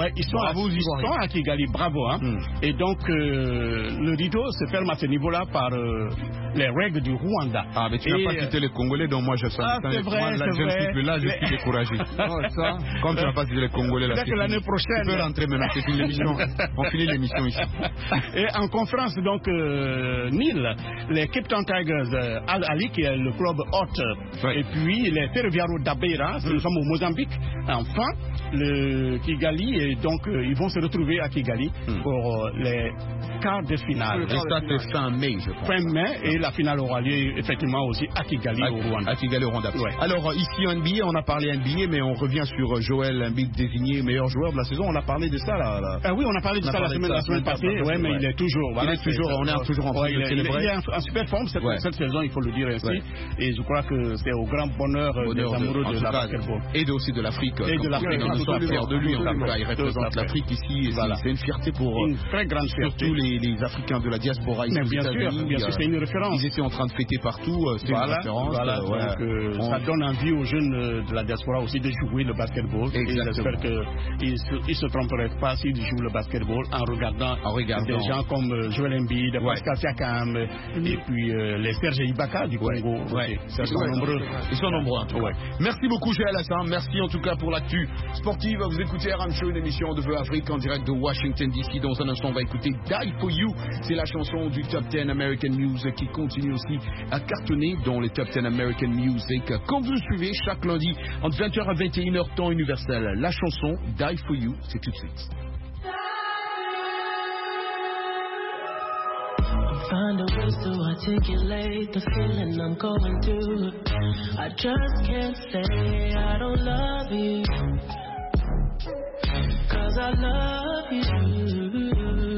à Kigali, bravo. Et donc le rideau se ferme à ce niveau-là par les règles du Rwanda. Ah, mais tu n'as pas quitté les Congolais, donc moi je sens que je ne suis plus là, je suis découragé. Comme tu n'as pas quitté les Congolais, là, que l'année prochaine. Tu peux rentrer maintenant, c'est fini l'émission. On finit l'émission ici. Et en conférence, donc, Nil, les Cape Town Tigers, Al-Ali, qui est le club hôte, et puis les Ferroviario d'Abeira, nous sommes au Mozambique. Enfin, le Kigali, et donc, ils vont se retrouver à Kigali pour les quarts de finale. Et ça, c'est fin mai, je pense. Fin mai, et la finale aura lieu effectivement aussi à Kigali, au Rwanda. À Kigali, au Rwanda. Alors, ici, en NBA, on a parlé NBA, mais on revient sur Joel Embiid désigné meilleur joueur de la saison. On a parlé de ça, là. Oui, on a parlé de ça la semaine passée, mais il est toujours. On est toujours en train de célébrer. Il est en super forme cette saison, il faut le dire ainsi. Et je crois que c'est au grand bonheur des amoureux de la basketball. Et aussi de l'Afrique. Et de l'Afrique. On soit fiers de lui. Il représente l'Afrique ici. C'est une fierté pour une très grande fierté. Surtout les Africains de la diaspora ici aux États-Unis. Bien sûr, c'est une référence. Ils étaient en train de fêter partout. C'est une référence. Donc ça donne envie aux jeunes de la diaspora aussi de jouer le basketball. Et j'espère qu'ils ne se tromperaient pas s'ils jouent le basketball en regardant des gens comme Joel Embiid, Pascal Siakam et puis les Serge Ibaka du Congo. Ils sont nombreux. Ils sont nombreux en tout cas. Merci beaucoup Joël Hassan. Merci en tout cas pour l'actu sportive. Vous écoutez RM Show, une émission de Vœux Afrique en direct de Washington DC. Dans un instant, on va écouter Die For You. C'est la chanson du Top 10 American Music qui continue aussi à cartonner dans les Top 10 American Music. Quand vous suivez chaque lundi entre 20h à 21h temps universel, la chanson Die For You, c'est tout de suite. Find a way to articulate the feeling I'm going through. I just can't say I don't love you, 'cause I love you.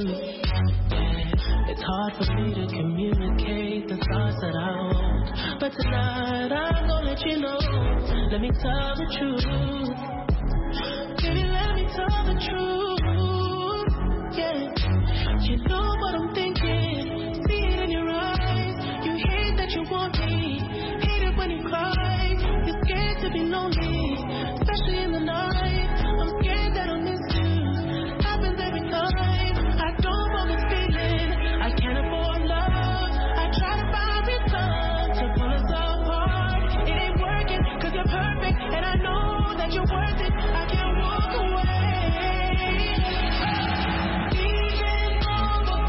Yeah, it's hard for me to communicate the thoughts that I hold, but tonight I'm gonna let you know. Let me tell the truth. Baby, let me tell the truth. Yeah, you know what I'm thinking. See it in your eyes. You hate that you want me. Hate it when you cry. You're scared to be lonely, especially in the night. I'm scared that I'll miss you. Happens every time. I don't want this feeling. I can't afford love. I try to find reason to pull us apart. It ain't working 'cause you're perfect, and I know that you're worth it. I can't walk away. Even though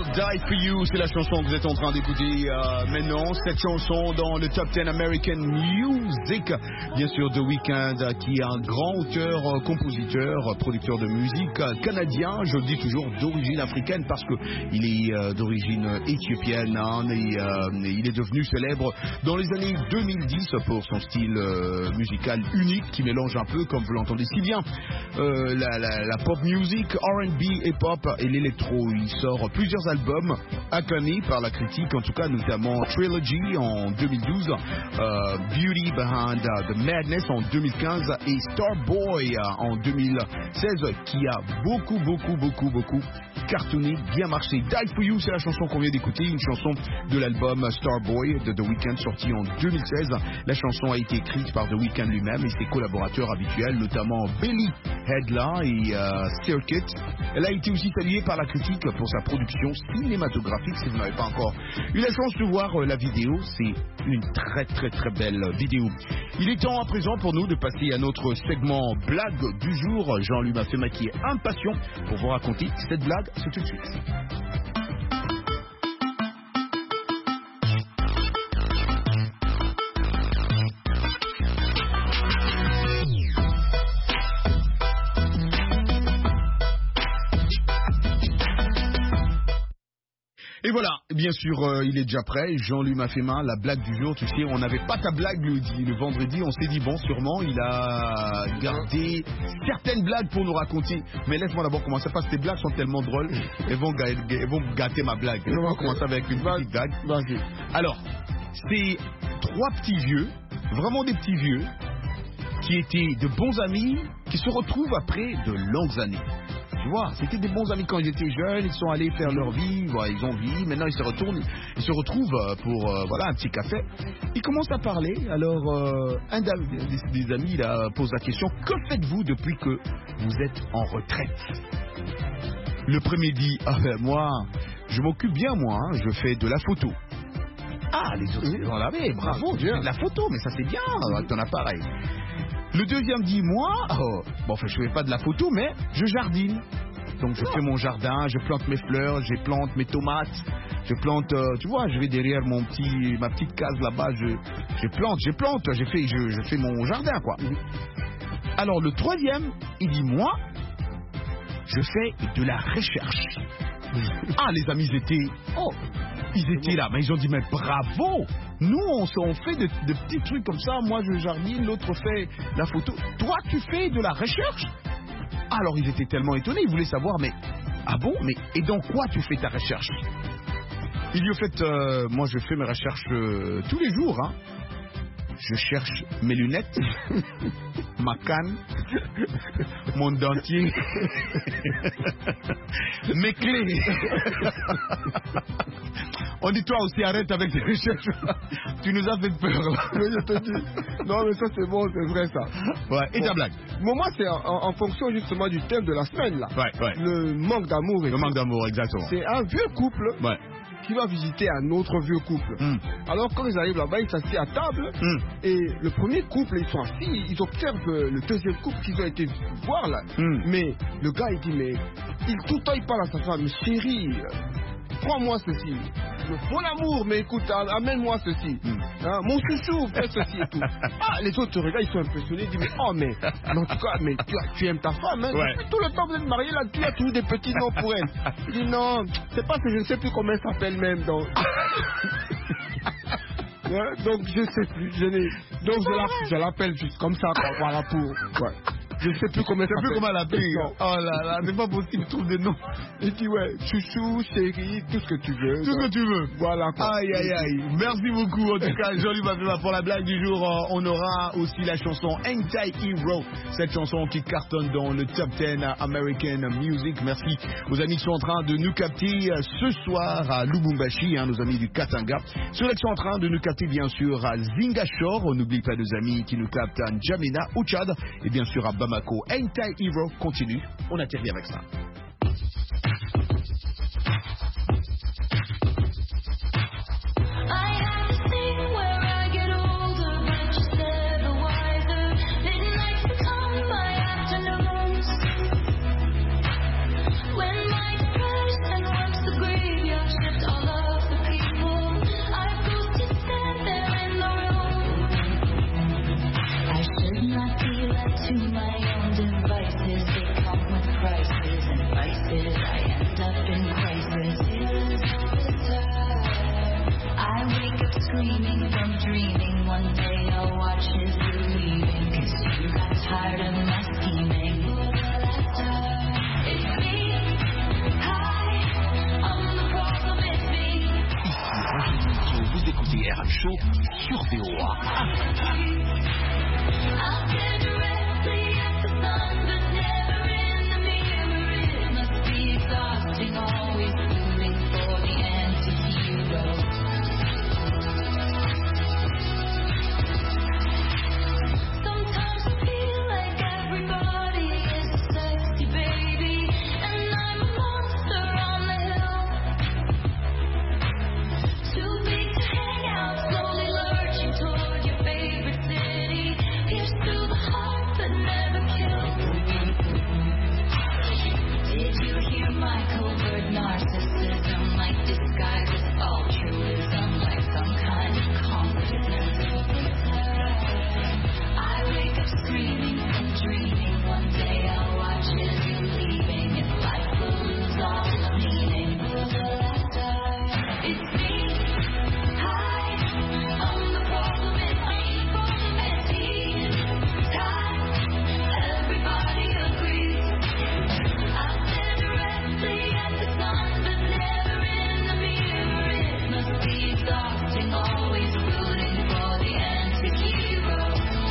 Die For You, c'est la chanson que vous êtes en train d'écouter maintenant. Cette chanson dans le Top 10 American Music. Bien sûr, The Weeknd, qui est un grand auteur, compositeur, producteur de musique canadien. Je le dis toujours d'origine africaine parce qu'il est d'origine éthiopienne. Et il est devenu célèbre dans les années 2010 pour son style musical unique qui mélange un peu, comme vous l'entendez si bien, la pop music, R&B, hip-hop et l'électro. Il sort plusieurs albums acclamés par la critique, en tout cas notamment Trilogy en 2012, Beauty Behind the Madness en 2015 et Starboy en 2016 qui a beaucoup cartonné, bien marché. Die For You, c'est la chanson qu'on vient d'écouter, une chanson de l'album Starboy de The Weeknd sorti en 2016. La chanson a été écrite par The Weeknd lui-même et ses collaborateurs habituels, notamment Billy Hedla et Circuit. Elle a été aussi saluée par la critique pour sa production cinématographique. Si vous n'avez pas encore eu la chance de voir la vidéo, c'est une très belle vidéo. Il est temps à présent pour nous de passer à notre segment blague du jour. Jean-Louis Maffema qui est impatient pour vous raconter cette blague. C'est tout de suite. Et voilà, bien sûr, il est déjà prêt. Jean-Louis Maffema, la blague du jour. Tu sais, on n'avait pas ta blague le vendredi. On s'est dit, bon, sûrement, il a gardé certaines blagues pour nous raconter. Mais laisse-moi d'abord commencer parce que tes blagues sont tellement drôles. Elles vont gâter ma blague. On va commencer avec une petite blague. Alors, c'est 3 petits vieux, vraiment des petits vieux, qui étaient de bons amis, qui se retrouvent après de longues années. Tu vois, c'était des bons amis quand ils étaient jeunes, ils sont allés faire leur vie, voilà, ils ont vie, maintenant ils se retrouvent pour un petit café. Ils commencent à parler, alors un des amis il pose la question, que faites-vous depuis que vous êtes en retraite? Le premier dit, moi, je m'occupe bien je fais de la photo. Ah, les autres, ils ont lavé, bravo, tu fais de la photo, mais ça c'est bien, avec ton appareil. Le deuxième dit, moi, je fais pas de la photo, mais je jardine. Donc je fais mon jardin, je plante mes fleurs, je plante mes tomates, je plante, tu vois, je vais derrière ma petite case là-bas, je plante, je fais mon jardin, quoi. Alors le troisième, il dit, moi, je fais de la recherche. Ah, les amis, ils étaient là, mais ils ont dit, mais bravo! Nous, on fait de petits trucs comme ça. Moi, je jardine, l'autre fait la photo. Toi, tu fais de la recherche? Alors, ils étaient tellement étonnés. Ils voulaient savoir, mais ah bon? Mais et dans quoi tu fais ta recherche? Il dit, au fait, moi, je fais mes recherches tous les jours. Je cherche mes lunettes, ma canne, mon dentier, mes clés. On dit, toi aussi, arrête avec tes recherches. Tu nous as fait peur, là. Je te dis. Non, mais ça, c'est bon, c'est vrai, ça. Ouais, et ta blague? Moi, c'est en fonction, justement, du thème de la semaine, là. Ouais. Le manque d'amour. Le manque d'amour, exactement. C'est un vieux couple. Ouais. Qui va visiter un autre vieux couple. Alors quand ils arrivent là-bas, ils s'assiedent à table et le premier couple, ils sont assis, ils observent le deuxième couple qu'ils ont été voir là. Mais le gars il dit, mais tout le temps il parle à sa femme, chérie, prends-moi ceci. Mon amour, mais écoute, amène-moi ceci. Mon chouchou, fais ceci et tout. Ah, les autres regardent, ils sont impressionnés, ils disent, mais en tout cas, mais tu aimes ta femme, hein. Ouais. Depuis tout le temps vous êtes mariés, là, tu as toujours des petits noms pour elle. Il dit, non, c'est parce que je ne sais plus comment elle s'appelle même, donc. Ouais, donc je sais plus, donc je l'appelle juste comme ça, quoi, voilà, pour. Ouais. Je ne sais plus comment elle appelle. Oh là là, c'est pas possible, trouve des noms. Il dit, ouais, chouchou, chérie, tout ce que tu veux. Tout ce que tu veux. Voilà, quoi. Aïe. Merci beaucoup, en tout cas, Jean-Louis Maffema. Pour la blague du jour, on aura aussi la chanson Anti-Hero. Cette chanson qui cartonne dans le Top 10 American Music. Merci aux amis qui sont en train de nous capter ce soir à Lubumbashi, nos amis du Katanga. Ceux-là qui sont en train de nous capter, bien sûr, à Zingachor. On n'oublie pas nos amis qui nous captent à N'Djamena, au Tchad. Et bien sûr, à Bamako. Anti-Hero continue. On atterrit avec ça. When my depression walks the graveyard watches you leaving, 'cause you got tired of my scheming. It's me, hi, I'm the problem, it's me. Ici Roger Monceau, vous écoutez RM Show sur VOA. I'll stare directly at the sun, but never in the mirror. It must be exhausting, always rooting for the anti-hero. Sometimes I feel like everybody is a sexy baby, and I'm a monster on the hill. Too big to hang out, slowly lurching toward your favorite city. Pierce through the heart but never kill. Did you hear my covert narcissism? Like disguises altruism, like some kind of confidence. I wake up screaming from dreaming. One day I'll watch as you leaving, and life will lose all the meaning. It's me, hi, I'm the problem, it's me, and he is time. Everybody agrees. I stare directly at the sun, but never in the mirror. It must be exhausting, always rooting for the anti-hero.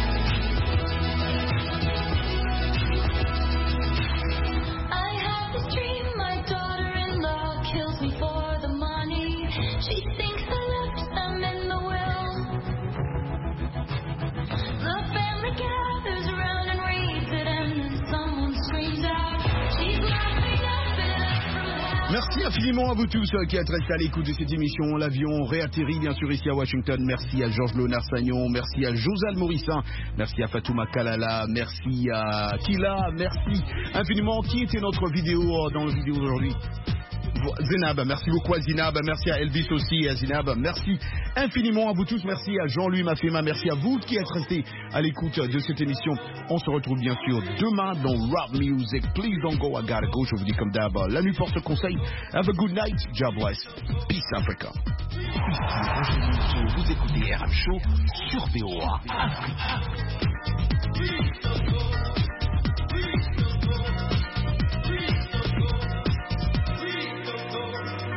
I have this dream, my daughter-in-law kills me for the money. She thinks I left them in the will. The family gathers around and reads it, and then someone screams out, she's laughing up at us from hell. Merci infiniment à vous tous qui êtes restés à l'écoute de cette émission. L'avion réatterrit bien sûr ici à Washington. Merci à Georges Léonard-Sagnon, merci à Josal Morissin, merci à Fatouma Kalala, merci à Kila, merci infiniment. Qui était notre vidéo dans la vidéo d'aujourd'hui? Zinab, merci beaucoup à Zinab, merci à Elvis aussi, à Zinab, merci infiniment à vous tous, merci à Jean-Louis Mafema, merci à vous qui êtes restés à l'écoute de cette émission. On se retrouve bien sûr demain dans Rap Music. Please don't go, I gotta go. Je vous dis comme d'hab, la nuit porte conseil. Have a good night, God bless. Peace Africa. Ici Roger Monceau, vous écoutez RM Show sur VOA Afrique.